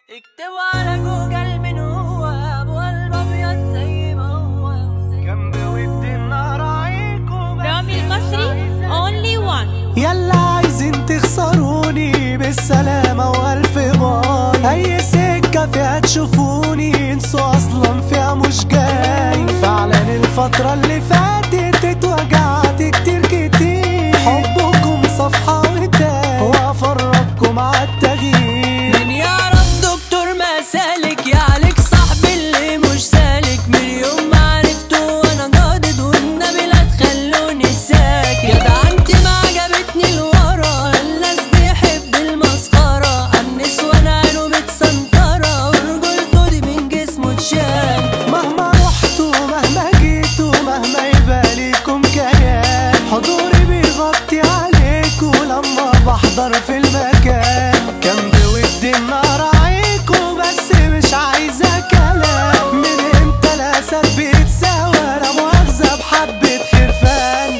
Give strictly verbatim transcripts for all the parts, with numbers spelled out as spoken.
اكتبوا على جوجل من هو ابو قلب ابيض زي ما هو كان بودي النار عليكم. رامي المصري only one. يلا عايزين تخسروني بالسلامة والف باي، اي سكة فيها تشوفوني انسوا اصلا فيها مش جاي. فعلا الفترة اللي فاتت اتوجعت كتير كتير، حبكم صفحة وتاني وافرجكم عالتغيير. من يعرف دكتور ما سالك يعلك صاحبي اللي مش سالك، من يوم ما عرفته وانا جادد والنبي لا تخلوني ساكت. جدعنتي ما عجبتني لورا، الناس بيحب المسخرة، النسوان عينه متسنطرة ورجولته دي من جسمه اتشال. مهما رحتوا مهما جيتوا مهما يباليكم كيان، حضوري بيغطي عليكوا لما بحضر في المكان. كان بودي النار عليكوا بس مش عايزة كلام، من امتى الاسد بيتساوى لا مؤاخذة بحبة خرفان.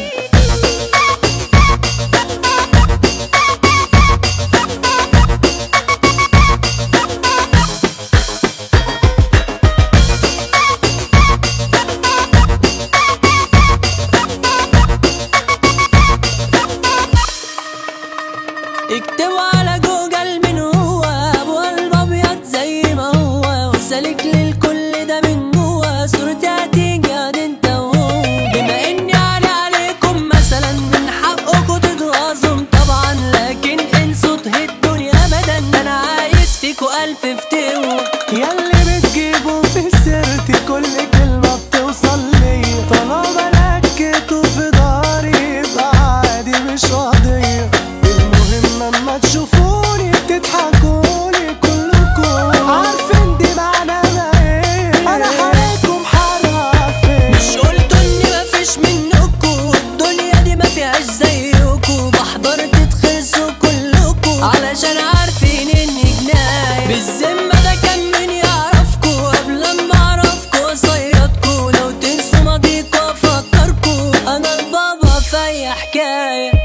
اكتبوا على جوجل من هو ابو قلب ابيض زي ما هو وسالك للكل ده من جوا، صورتي هتيجي ادي انت وهو. بما اني علي عليكم مثلا من حقكم تتغاظوا طبعا، لكن انسوا تهدوني ابدا، انا عايز فيكوا الف فتوى. ياللي بتجيبوا في سيرتي كل كلمة بتوصل لي، طالما لكتوا في داري يبقى عادي مش قضية. المهم اما تشوفوني بتضحكولي كلكم، عارفين دي معناها ايه، انا حالكم حرفين. مش قلتوا اني مفيش منكوا، الدنيا دي مفيهاش زيكوا، بحضر تتخسوا كلكوا علشان عارفين اني جناية. بالذمة ده كان مين يعرفكوا قبل ما اعرفكوا صيادكوا، لو تنسوا ماضيكوا افكركوا انا البابا في اي حكاية.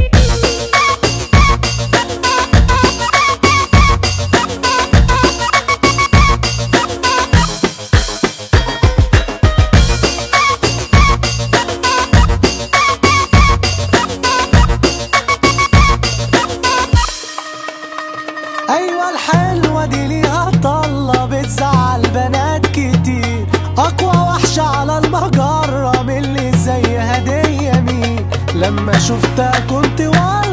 ايوه الحلوة دي ليها طلة بتزعل بنات كتير، اقوى وحشة على المجرة من اللي زي هدية مين. لما شفتها كنت واقع